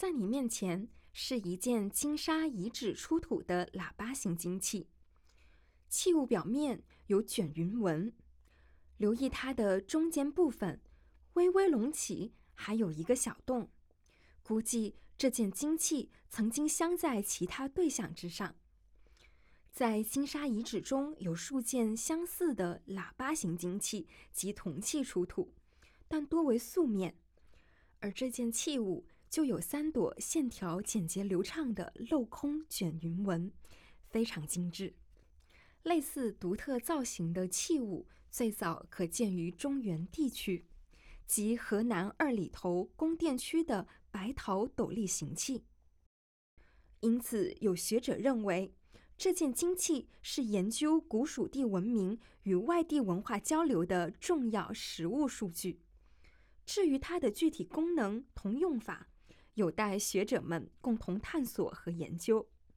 在你面前是一件金沙遗址出土的喇叭形金器，器物表面有卷云纹，留意它的中间部分微微隆起，还有一个小洞，估计这件金器曾经镶在其他对象之上。在金沙遗址中有数件相似的喇叭形金器及铜器出土，但多为素面，而这件器物就有3朵线条简洁流畅的镂空卷云纹，非常精致。类似独特造型的器物最早可见于中原地区，即河南二里头宫殿区的白陶斗笠形器。因此，有学者认为，这件金器是研究古蜀地文明与外地文化交流的重要实物数据。至于它的具体功能同用法，有待学者们共同探索和研究。